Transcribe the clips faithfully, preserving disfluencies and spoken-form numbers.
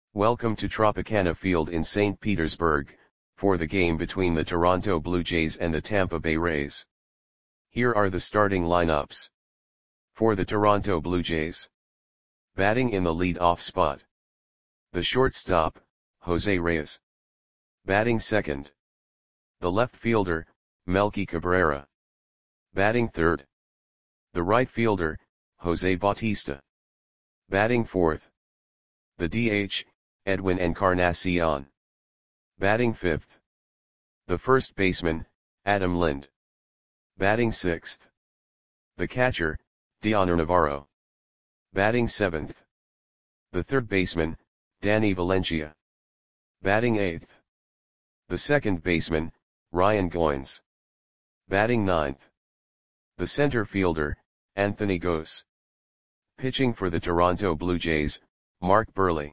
Welcome to Tropicana Field in Saint Petersburg, for the game between the Toronto Blue Jays and the Tampa Bay Rays. Here are the starting lineups. For the Toronto Blue Jays. Batting in the lead-off spot. The shortstop, Jose Reyes. Batting second. The left fielder, Melky Cabrera. Batting third. The right fielder, Jose Bautista. Batting fourth. The D H, Edwin Encarnacion. Batting fifth. The first baseman, Adam Lind. Batting sixth. The catcher, Dioner Navarro. Batting seventh. The third baseman, Danny Valencia. Batting eighth. The second baseman, Ryan Goins. Batting ninth. The center fielder, Anthony Gose. Pitching for the Toronto Blue Jays, Mark Buehrle.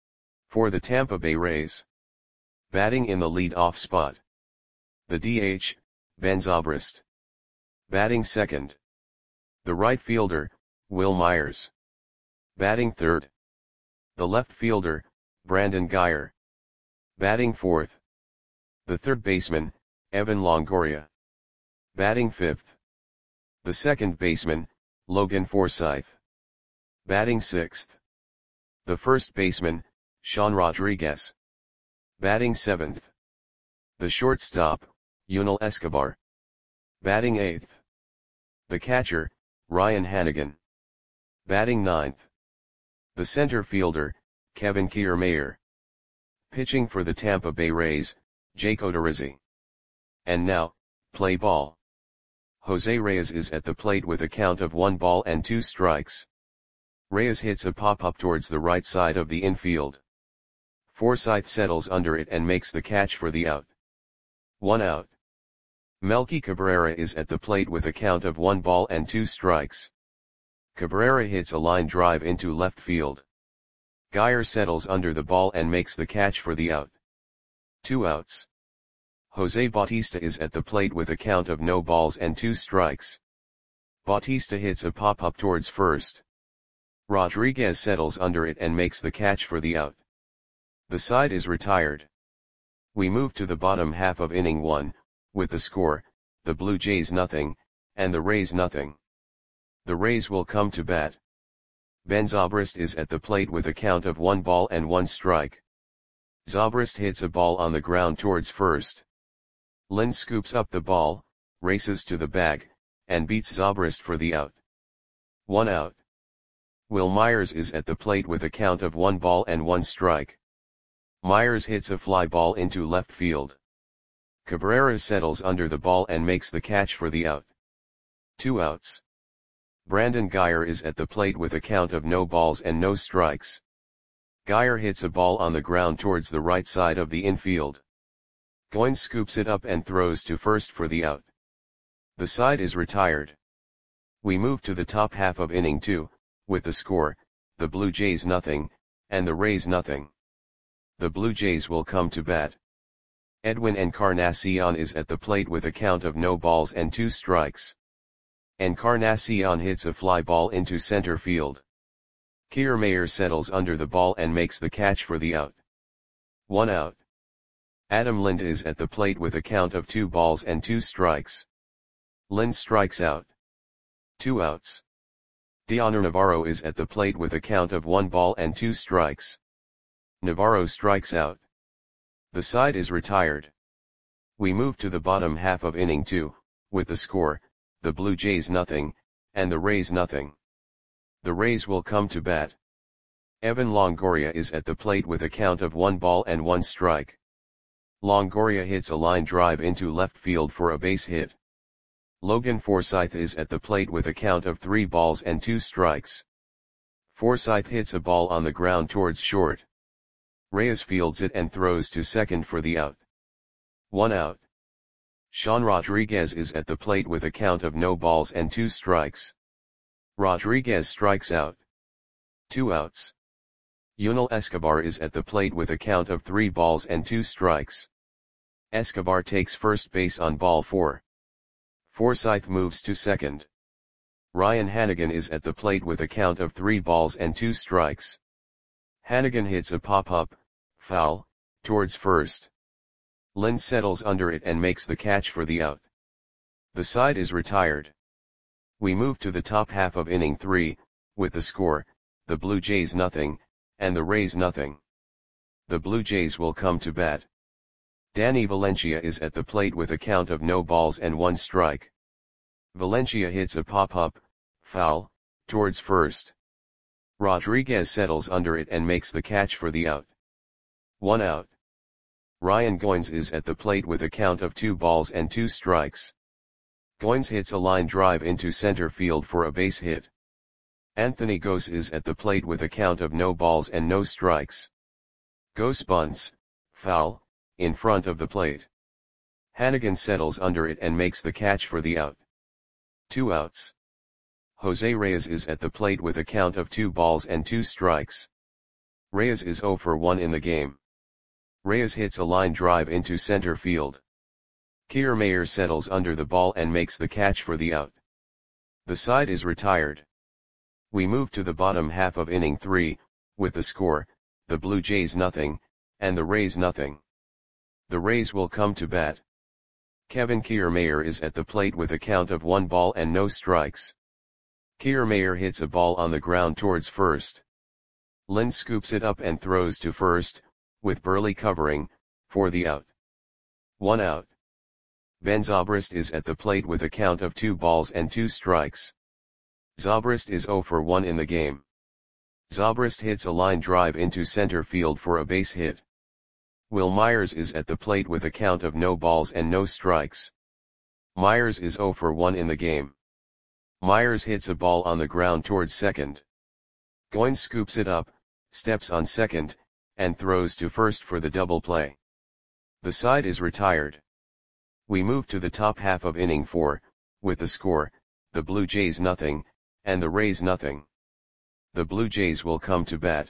For the Tampa Bay Rays. Batting in the lead-off spot. The D H, Ben Zobrist. Batting second. The right fielder, Wil Myers. Batting third. The left fielder, Brandon Guyer. Batting fourth. The third baseman, Evan Longoria. Batting fifth. The second baseman, Logan Forsythe. Batting sixth. The first baseman, Sean Rodriguez. Batting seventh. The shortstop, Yunel Escobar. Batting eighth. The catcher, Ryan Hanigan. Batting ninth. The center fielder, Kevin Kiermaier. Pitching for the Tampa Bay Rays, Jake Odorizzi. And now, play ball. Jose Reyes is at the plate with a count of one ball and two strikes. Reyes hits a pop-up towards the right side of the infield. Forsythe settles under it and makes the catch for the out. One out. Melky Cabrera is at the plate with a count of one ball and two strikes. Cabrera hits a line drive into left field. Guyer settles under the ball and makes the catch for the out. Two outs. Jose Bautista is at the plate with a count of no balls and two strikes. Bautista hits a pop-up towards first. Rodriguez settles under it and makes the catch for the out. The side is retired. We move to the bottom half of inning one, with the score, the Blue Jays nothing, and the Rays nothing. The Rays will come to bat. Ben Zobrist is at the plate with a count of one ball and one strike. Zobrist hits a ball on the ground towards first. Lind scoops up the ball, races to the bag, and beats Zobrist for the out. One out. Wil Myers is at the plate with a count of one ball and one strike. Myers hits a fly ball into left field. Cabrera settles under the ball and makes the catch for the out. Two outs. Brandon Guyer is at the plate with a count of no balls and no strikes. Guyer hits a ball on the ground towards the right side of the infield. Goins scoops it up and throws to first for the out. The side is retired. We move to the top half of inning two, with the score, the Blue Jays nothing, and the Rays nothing. The Blue Jays will come to bat. Edwin Encarnacion is at the plate with a count of no balls and two strikes. Encarnacion hits a fly ball into center field. Kiermaier settles under the ball and makes the catch for the out. One out. Adam Lind is at the plate with a count of two balls and two strikes. Lind strikes out. Two outs. Dioner Navarro is at the plate with a count of one ball and two strikes. Navarro strikes out. The side is retired. We move to the bottom half of inning two, with the score, the Blue Jays nothing, and the Rays nothing. The Rays will come to bat. Evan Longoria is at the plate with a count of one ball and one strike. Longoria hits a line drive into left field for a base hit. Logan Forsythe is at the plate with a count of three balls and two strikes. Forsythe hits a ball on the ground towards short. Reyes fields it and throws to second for the out. One out. Sean Rodriguez is at the plate with a count of no balls and two strikes. Rodriguez strikes out. Two outs. Yunel Escobar is at the plate with a count of three balls and two strikes. Escobar takes first base on ball four. Forsythe moves to second. Ryan Hanigan is at the plate with a count of three balls and two strikes. Hannigan hits a pop-up, foul, towards first. Lind settles under it and makes the catch for the out. The side is retired. We move to the top half of inning three, with the score, the Blue Jays nothing, and the Rays nothing. The Blue Jays will come to bat. Danny Valencia is at the plate with a count of no balls and one strike. Valencia hits a pop-up, foul, towards first. Rodriguez settles under it and makes the catch for the out. One out. Ryan Goins is at the plate with a count of two balls and two strikes. Goins hits a line drive into center field for a base hit. Anthony Gose is at the plate with a count of no balls and no strikes. Gose bunts, foul, in front of the plate. Hannigan settles under it and makes the catch for the out. Two outs. Jose Reyes is at the plate with a count of two balls and two strikes. Reyes is oh for one in the game. Reyes hits a line drive into center field. Kiermaier settles under the ball and makes the catch for the out. The side is retired. We move to the bottom half of inning three, with the score, the Blue Jays nothing, and the Rays nothing. The Rays will come to bat. Kevin Kiermaier is at the plate with a count of one ball and no strikes. Kiermaier hits a ball on the ground towards first. Lind scoops it up and throws to first, with Burley covering, for the out. One out. Ben Zobrist is at the plate with a count of two balls and two strikes. Zobrist is oh for one in the game. Zobrist hits a line drive into center field for a base hit. Will Myers is at the plate with a count of no balls and no strikes. Myers is oh for one in the game. Myers hits a ball on the ground towards second. Goins scoops it up, steps on second, and throws to first for the double play. The side is retired. We move to the top half of inning four, with the score, the Blue Jays nothing, and the Rays nothing. The Blue Jays will come to bat.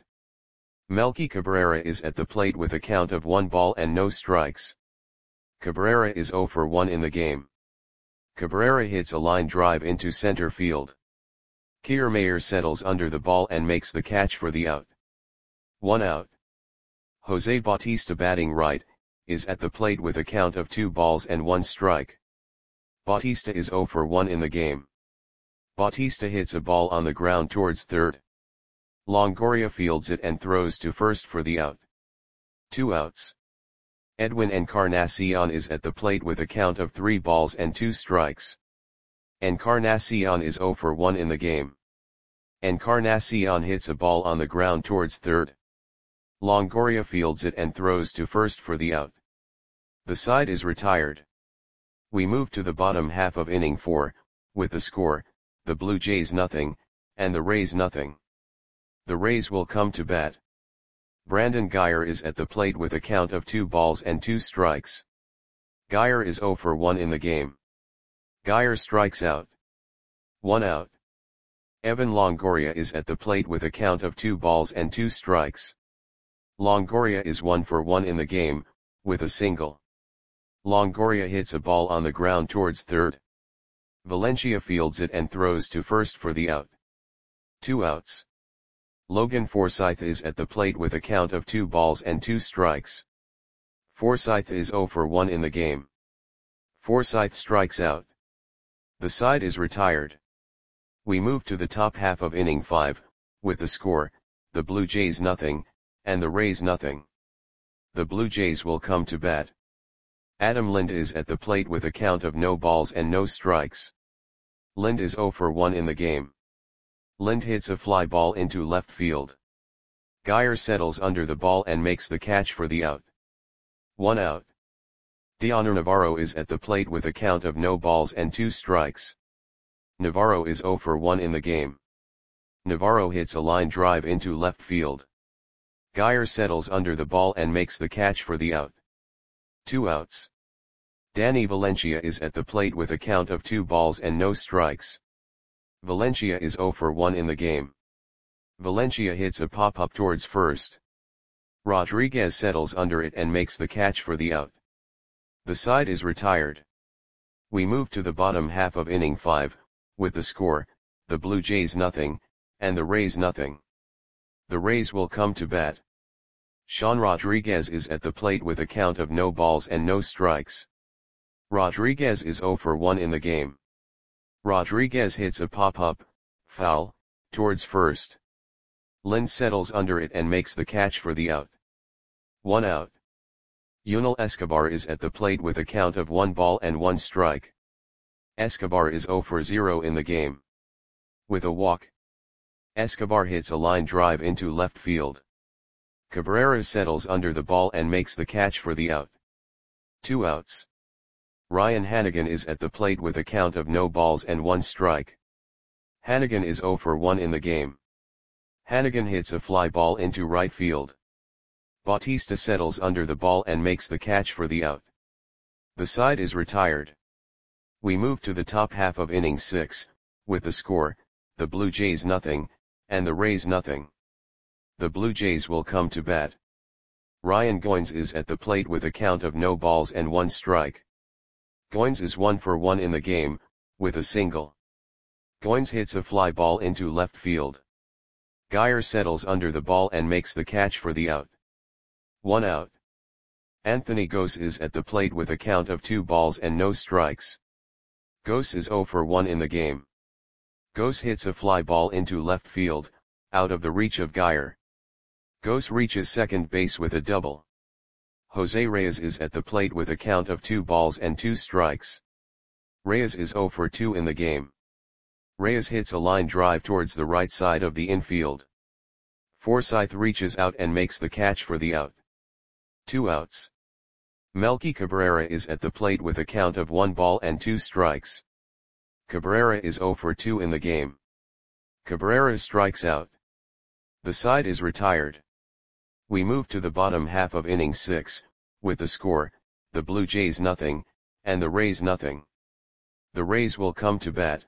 Melky Cabrera is at the plate with a count of one ball and no strikes. Cabrera is oh for one in the game. Cabrera hits a line drive into center field. Kiermaier settles under the ball and makes the catch for the out. One out. Jose Bautista, batting right, is at the plate with a count of two balls and one strike. Bautista is oh for one in the game. Bautista hits a ball on the ground towards third. Longoria fields it and throws to first for the out. Two outs. Edwin Encarnacion is at the plate with a count of three balls and two strikes. Encarnacion is oh for one in the game. Encarnacion hits a ball on the ground towards third. Longoria fields it and throws to first for the out. The side is retired. We move to the bottom half of inning four, with the score, the Blue Jays nothing, and the Rays nothing. The Rays will come to bat. Brandon Guyer is at the plate with a count of two balls and two strikes. Guyer is oh for one in the game. Guyer strikes out. One out. Evan Longoria is at the plate with a count of two balls and two strikes. Longoria is one for one in the game, with a single. Longoria hits a ball on the ground towards third. Valencia fields it and throws to first for the out. Two outs. Logan Forsythe is at the plate with a count of two balls and two strikes. Forsythe is oh for one in the game. Forsythe strikes out. The side is retired. We move to the top half of inning five, with the score, the Blue Jays nothing, and the Rays nothing. The Blue Jays will come to bat. Adam Lind is at the plate with a count of no balls and no strikes. Lind is oh for one in the game. Lind hits a fly ball into left field. Guyer settles under the ball and makes the catch for the out. One out. Dioner Navarro is at the plate with a count of no balls and two strikes. Navarro is oh for one in the game. Navarro hits a line drive into left field. Guyer settles under the ball and makes the catch for the out. Two outs. Danny Valencia is at the plate with a count of two balls and no strikes. Valencia is oh for one in the game. Valencia hits a pop-up towards first. Rodriguez settles under it and makes the catch for the out. The side is retired. We move to the bottom half of inning five, with the score, the Blue Jays nothing, and the Rays nothing. The Rays will come to bat. Sean Rodriguez is at the plate with a count of no balls and no strikes. Rodriguez is oh for one in the game. Rodriguez hits a pop-up, foul, towards first. Lind settles under it and makes the catch for the out. One out. Yunel Escobar is at the plate with a count of one ball and one strike. Escobar is oh for zero in the game. With a walk, Escobar hits a line drive into left field. Cabrera settles under the ball and makes the catch for the out. Two outs. Ryan Hanigan is at the plate with a count of no balls and one strike. Hanigan is oh for one in the game. Hanigan hits a fly ball into right field. Bautista settles under the ball and makes the catch for the out. The side is retired. We move to the top half of inning six, with the score, the Blue Jays nothing, and the Rays nothing. The Blue Jays will come to bat. Ryan Goins is at the plate with a count of no balls and one strike. Goins is one for one in the game, with a single. Goins hits a fly ball into left field. Geyer settles under the ball and makes the catch for the out. One out. Anthony Gose is at the plate with a count of two balls and no strikes. Gose is oh for one in the game. Gose hits a fly ball into left field, out of the reach of Geyer. Gose reaches second base with a double. Jose Reyes is at the plate with a count of two balls and two strikes. Reyes is oh for two in the game. Reyes hits a line drive towards the right side of the infield. Forsythe reaches out and makes the catch for the out. Two outs. Melky Cabrera is at the plate with a count of one ball and two strikes. Cabrera is oh for two in the game. Cabrera strikes out. The side is retired. We move to the bottom half of inning six, with the score, the Blue Jays nothing, and the Rays nothing. The Rays will come to bat.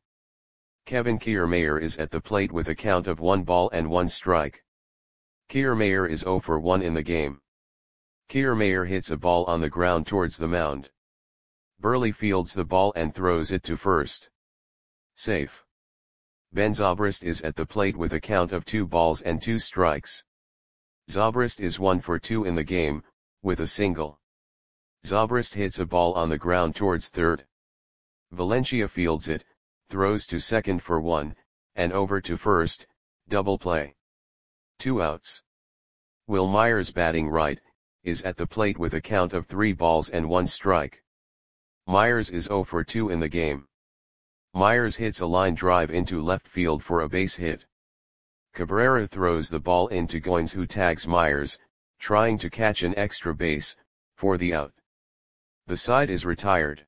Kevin Kiermaier is at the plate with a count of one ball and one strike. Kiermaier is oh for one in the game. Kiermaier hits a ball on the ground towards the mound. Burley fields the ball and throws it to first. Safe. Ben Zobrist is at the plate with a count of two balls and two strikes. Zobrist is one for two in the game, with a single. Zobrist hits a ball on the ground towards third. Valencia fields it, throws to second for one, and over to first, double play. Two outs. Will Myers, batting right, is at the plate with a count of three balls and one strike. Myers is oh for two in the game. Myers hits a line drive into left field for a base hit. Cabrera throws the ball into Goins, who tags Myers, trying to catch an extra base, for the out. The side is retired.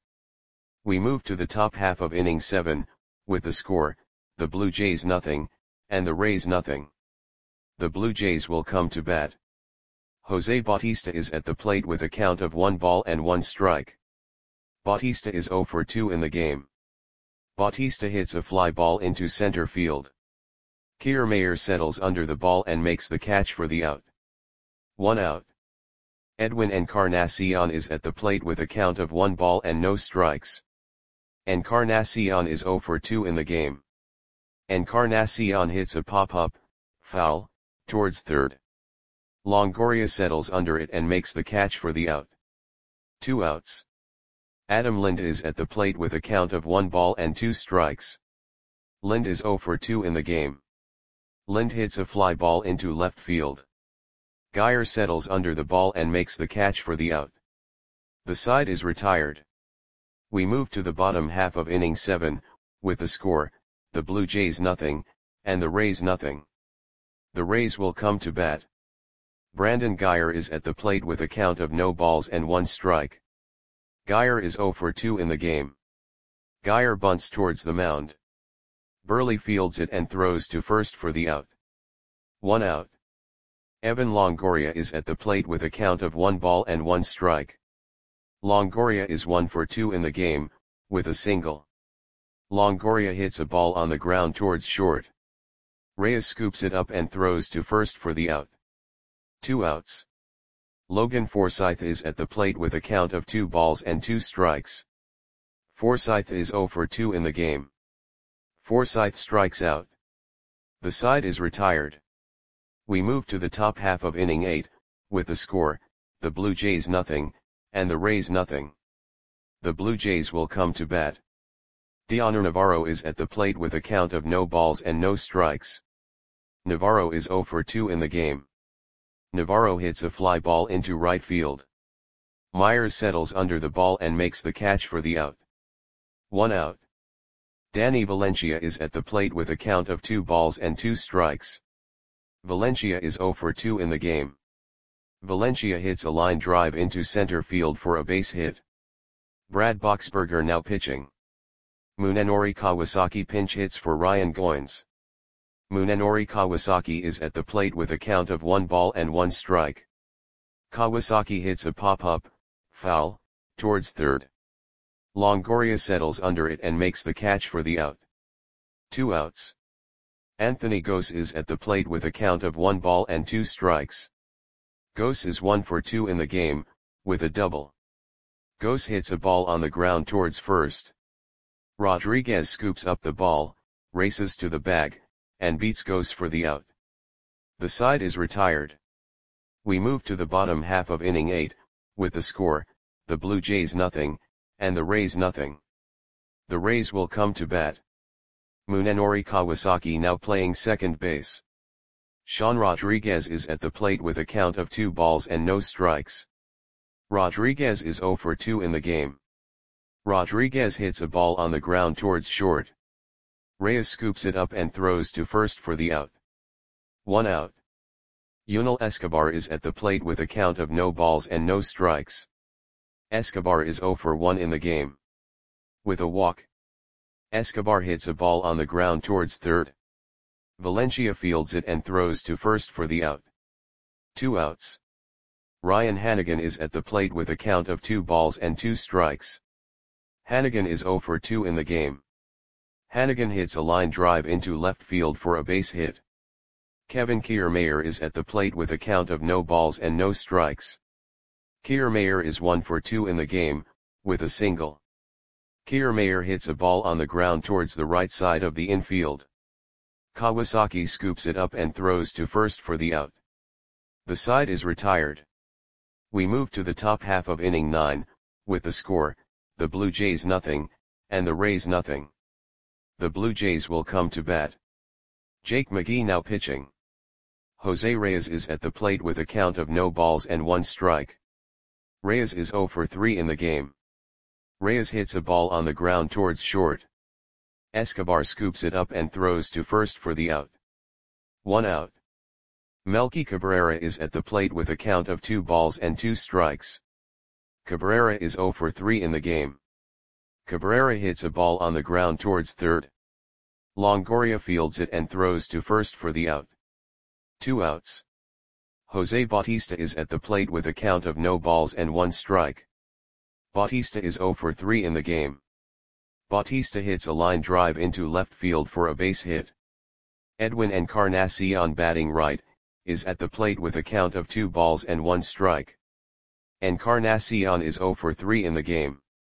We move to the top half of inning seven, with the score, the Blue Jays nothing, and the Rays nothing. The Blue Jays will come to bat. Jose Bautista is at the plate with a count of one ball and one strike. Bautista is oh for two in the game. Bautista hits a fly ball into center field. Kiermaier settles under the ball and makes the catch for the out. One out. Edwin Encarnacion is at the plate with a count of one ball and no strikes. Encarnacion is oh for two in the game. Encarnacion hits a pop-up, foul, towards third. Longoria settles under it and makes the catch for the out. Two outs. Adam Lind is at the plate with a count of one ball and two strikes. Lind is oh for two in the game. Lind hits a fly ball into left field. Geyer settles under the ball and makes the catch for the out. The side is retired. We move to the bottom half of inning seven, with the score, the Blue Jays nothing, and the Rays nothing. The Rays will come to bat. Brandon Geyer is at the plate with a count of no balls and one strike. Geyer is oh for two in the game. Geyer bunts towards the mound. Burley fields it and throws to first for the out. One out. Evan Longoria is at the plate with a count of one ball and one strike. Longoria is one for two in the game, with a single. Longoria hits a ball on the ground towards short. Reyes scoops it up and throws to first for the out. Two outs. Logan Forsythe is at the plate with a count of two balls and two strikes. Forsythe is oh for two in the game. Forsythe strikes out. The side is retired. We move to the top half of inning eight, with the score, the Blue Jays nothing, and the Rays nothing. The Blue Jays will come to bat. Dioner Navarro is at the plate with a count of no balls and no strikes. Navarro is zero for two in the game. Navarro hits a fly ball into right field. Myers settles under the ball and makes the catch for the out. One out. Danny Valencia is at the plate with a count of two balls and two strikes. Valencia is zero for two in the game. Valencia hits a line drive into center field for a base hit. Brad Boxberger now pitching. Munenori Kawasaki pinch hits for Ryan Goins. Munenori Kawasaki is at the plate with a count of one ball and one strike. Kawasaki hits a pop-up, foul, towards third. Longoria settles under it and makes the catch for the out. Two outs. Anthony Gose is at the plate with a count of one ball and two strikes. Gose is one for two in the game, with a double. Gose hits a ball on the ground towards first. Rodriguez scoops up the ball, races to the bag, and beats Gose for the out. The side is retired. We move to the bottom half of inning eight, with the score, the Blue Jays nothing, and the Rays nothing. The Rays will come to bat. Munenori Kawasaki now playing second base. Sean Rodriguez is at the plate with a count of two balls and no strikes. Rodriguez is zero for two in the game. Rodriguez hits a ball on the ground towards short. Reyes scoops it up and throws to first for the out. One out. Yunel Escobar is at the plate with a count of no balls and no strikes. Escobar is zero for one in the game. With a walk, Escobar hits a ball on the ground towards third. Valencia fields it and throws to first for the out. Two outs. Ryan Hanigan is at the plate with a count of two balls and two strikes. Hanigan is zero for two in the game. Hanigan hits a line drive into left field for a base hit. Kevin Kiermaier is at the plate with a count of no balls and no strikes. Kiermaier is one for two in the game, with a single. Kiermaier hits a ball on the ground towards the right side of the infield. Kawasaki scoops it up and throws to first for the out. The side is retired. We move to the top half of inning nine, with the score, the Blue Jays nothing, and the Rays nothing. The Blue Jays will come to bat. Jake McGee now pitching. Jose Reyes is at the plate with a count of no balls and one strike. Reyes is zero for three in the game. Reyes hits a ball on the ground towards short. Escobar scoops it up and throws to first for the out. One out. Melky Cabrera is at the plate with a count of two balls and two strikes. Cabrera is zero for three in the game. Cabrera hits a ball on the ground towards third. Longoria fields it and throws to first for the out. Two outs. Jose Bautista is at the plate with a count of no balls and one strike. Bautista is zero for three in the game. Bautista hits a line drive into left field for a base hit. Edwin Encarnacion batting right, is at the plate with a count of two balls and one strike. Encarnacion is zero for three in the game.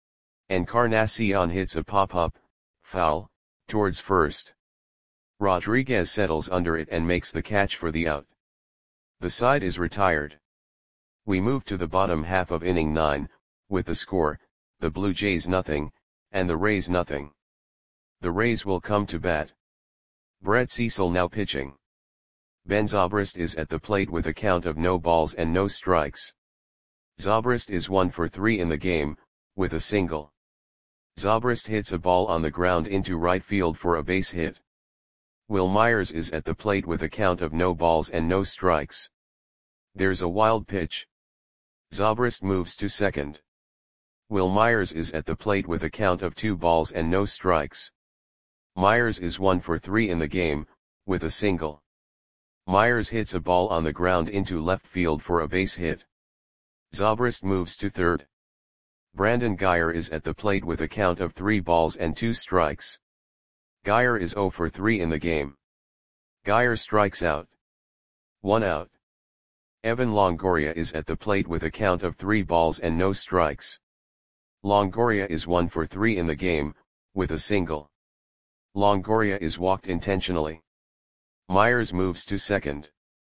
Encarnacion hits a pop-up, foul, towards first. Rodriguez settles under it and makes the catch for the out. The side is retired. We move to the bottom half of inning nine, with the score, the Blue Jays nothing, and the Rays nothing. The Rays will come to bat. Brett Cecil now pitching. Ben Zobrist is at the plate with a count of no balls and no strikes. Zobrist is one for three in the game, with a single. Zobrist hits a ball on the ground into right field for a base hit. Will Myers is at the plate with a count of no balls and no strikes. There's a wild pitch. Zobrist moves to second. Will Myers is at the plate with a count of two balls and no strikes. Myers is one for three in the game, with a single. Myers hits a ball on the ground into left field for a base hit. Zobrist moves to third. Brandon Guyer is at the plate with a count of three balls and two strikes. Guyer is zero for three in the game. Guyer strikes out. One out. Evan Longoria is at the plate with a count of three balls and no strikes. Longoria is one for three in the game, with a single. Longoria is walked intentionally. Myers moves to second.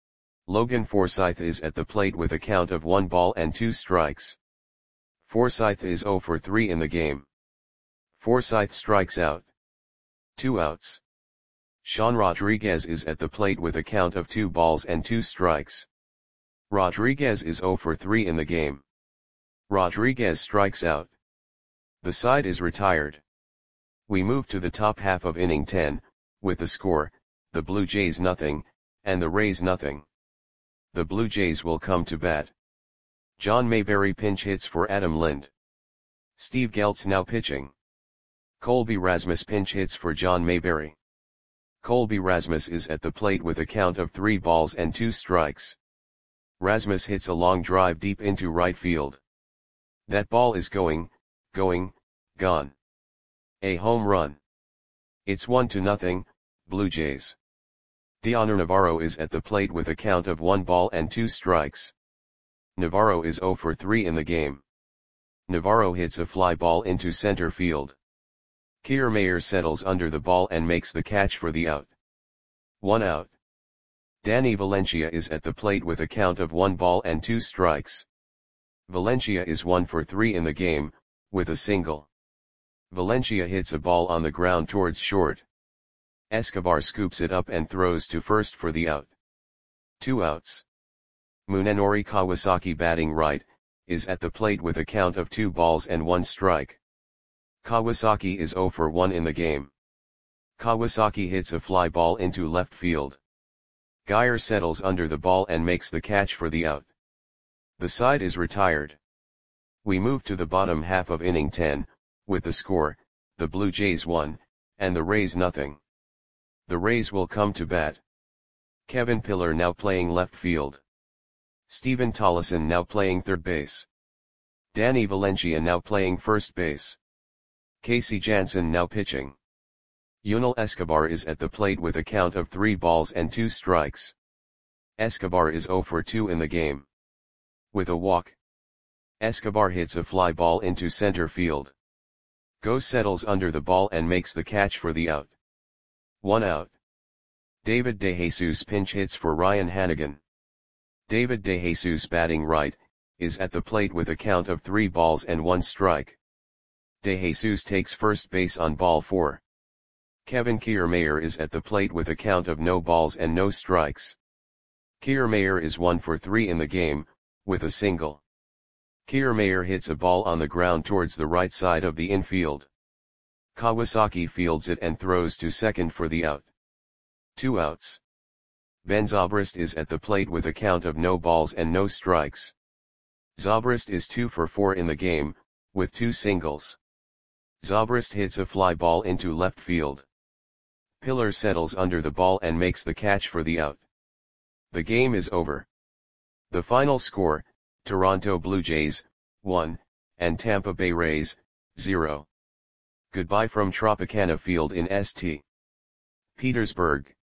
Logan Forsythe is at the plate with a count of one ball and two strikes. Forsythe is zero for three in the game. Forsythe strikes out. Two outs. Sean Rodriguez is at the plate with a count of two balls and two strikes. Rodriguez is zero for three in the game. Rodriguez strikes out. The side is retired. We move to the top half of inning ten, with the score, the Blue Jays nothing, and the Rays nothing. The Blue Jays will come to bat. John Mayberry pinch hits for Adam Lind. Steve Geltz now pitching. Colby Rasmus pinch hits for John Mayberry. Colby Rasmus is at the plate with a count of three balls and two strikes. Rasmus hits a long drive deep into right field. That ball is going, going, gone. A home run. It's one to nothing, Blue Jays. Dioner Navarro is at the plate with a count of one ball and two strikes. Navarro is zero for three in the game. Navarro hits a fly ball into center field. Kiermaier settles under the ball and makes the catch for the out. One out. Danny Valencia is at the plate with a count of one ball and two strikes. Valencia is one for three in the game, with a single. Valencia hits a ball on the ground towards short. Escobar scoops it up and throws to first for the out. Two outs. Munenori Kawasaki batting right, is at the plate with a count of two balls and one strike. Kawasaki is zero for one in the game. Kawasaki hits a fly ball into left field. Geyer settles under the ball and makes the catch for the out. The side is retired. We move to the bottom half of inning ten, with the score, the Blue Jays one, and the Rays nothing. The Rays will come to bat. Kevin Pillar now playing left field. Steven Tollison now playing third base. Danny Valencia now playing first base. Casey Jansen now pitching. Yunel Escobar is at the plate with a count of three balls and two strikes. Escobar is zero for two in the game. With a walk. Escobar hits a fly ball into center field. Go settles under the ball and makes the catch for the out. One out. David DeJesus pinch hits for Ryan Hanigan. David DeJesus batting right, is at the plate with a count of three balls and one strike. DeJesus takes first base on ball four. Kevin Kiermaier is at the plate with a count of no balls and no strikes. Kiermaier is one for three in the game, with a single. Kiermaier hits a ball on the ground towards the right side of the infield. Kawasaki fields it and throws to second for the out. Two outs. Ben Zobrist is at the plate with a count of no balls and no strikes. Zobrist is two for four in the game, with two singles. Zobrist hits a fly ball into left field. Pillar settles under the ball and makes the catch for the out. The game is over. The final score, Toronto Blue Jays, one, and Tampa Bay Rays, zero. Goodbye from Tropicana Field in Saint Petersburg.